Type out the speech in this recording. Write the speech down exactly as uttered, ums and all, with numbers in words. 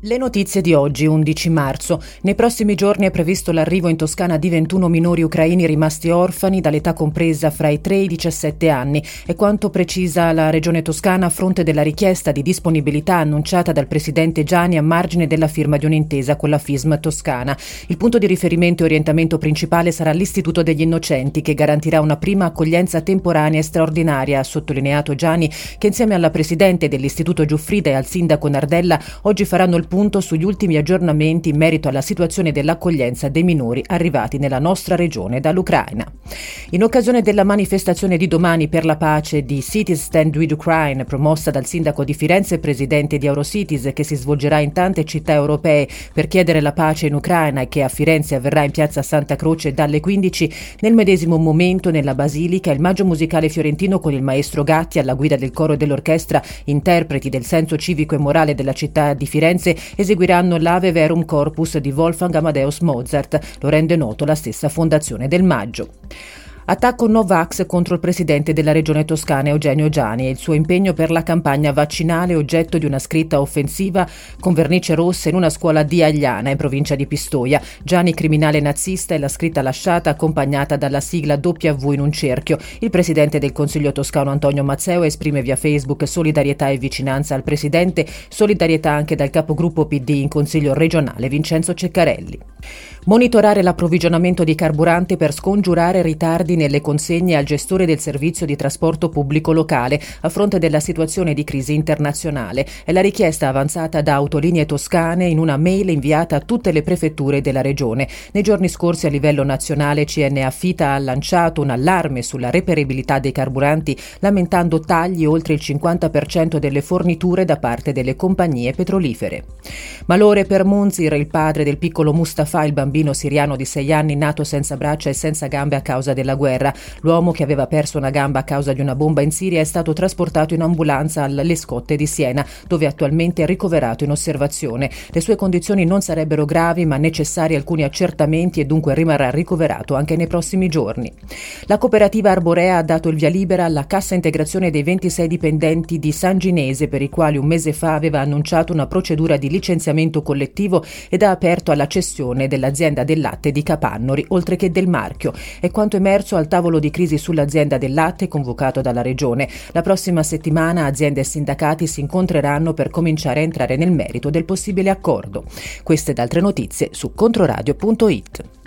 Le notizie di oggi, undici marzo. Nei prossimi giorni è previsto l'arrivo in Toscana di ventuno minori ucraini rimasti orfani dall'età compresa fra i tre e i diciassette anni. È quanto precisa la Regione Toscana a fronte della richiesta di disponibilità annunciata dal presidente Giani a margine della firma di un'intesa con la F I S M Toscana. Il punto di riferimento e orientamento principale sarà l'Istituto degli Innocenti, che garantirà una prima accoglienza temporanea e straordinaria, ha sottolineato Giani, che insieme alla presidente dell'Istituto Giuffrida e al sindaco Nardella oggi faranno il punto sugli ultimi aggiornamenti in merito alla situazione dell'accoglienza dei minori arrivati nella nostra regione dall'Ucraina. In occasione della manifestazione di domani per la pace di Cities Stand with Ukraine, promossa dal sindaco di Firenze e presidente di Eurocities, che si svolgerà in tante città europee per chiedere la pace in Ucraina e che a Firenze avverrà in piazza Santa Croce dalle quindici, nel medesimo momento nella Basilica il Maggio Musicale Fiorentino con il maestro Gatti alla guida del coro e dell'orchestra, interpreti del senso civico e morale della città di Firenze, eseguiranno l'Ave Verum Corpus di Wolfgang Amadeus Mozart, lo rende noto la stessa Fondazione del Maggio. Attacco Novax contro il presidente della regione toscana Eugenio Giani e il suo impegno per la campagna vaccinale, oggetto di una scritta offensiva con vernice rossa in una scuola di Agliana, in provincia di Pistoia. Giani criminale nazista, e la scritta lasciata accompagnata dalla sigla W in un cerchio. Il presidente del Consiglio toscano Antonio Mazzeo esprime via Facebook solidarietà e vicinanza al presidente, solidarietà anche dal capogruppo P D in Consiglio regionale Vincenzo Ceccarelli. Monitorare l'approvvigionamento di carburante per scongiurare ritardi nelle consegne al gestore del servizio di trasporto pubblico locale a fronte della situazione di crisi internazionale. È la richiesta avanzata da Autolinee Toscane in una mail inviata a tutte le prefetture della regione. Nei giorni scorsi a livello nazionale C N A Fita ha lanciato un allarme sulla reperibilità dei carburanti, lamentando tagli oltre il cinquanta per cento delle forniture da parte delle compagnie petrolifere. Malore per Munzir, il padre del piccolo Mustafa, il bambino siriano di sei anni nato senza braccia e senza gambe a causa della guerra. L'uomo, che aveva perso una gamba a causa di una bomba in Siria, è stato trasportato in ambulanza alle Scotte di Siena, dove attualmente è ricoverato in osservazione. Le sue condizioni non sarebbero gravi, ma necessari alcuni accertamenti, e dunque rimarrà ricoverato anche nei prossimi giorni. La cooperativa Arborea ha dato il via libera alla cassa integrazione dei ventisei dipendenti di San Ginese, per i quali un mese fa aveva annunciato una procedura di licenziamento collettivo, ed ha aperto alla cessione dell'azienda del latte di Capannori, oltre che del marchio. È quanto emerso al tavolo di crisi sull'azienda del latte convocato dalla Regione. La prossima settimana aziende e sindacati si incontreranno per cominciare a entrare nel merito del possibile accordo. Queste ed altre notizie su controradio punto it.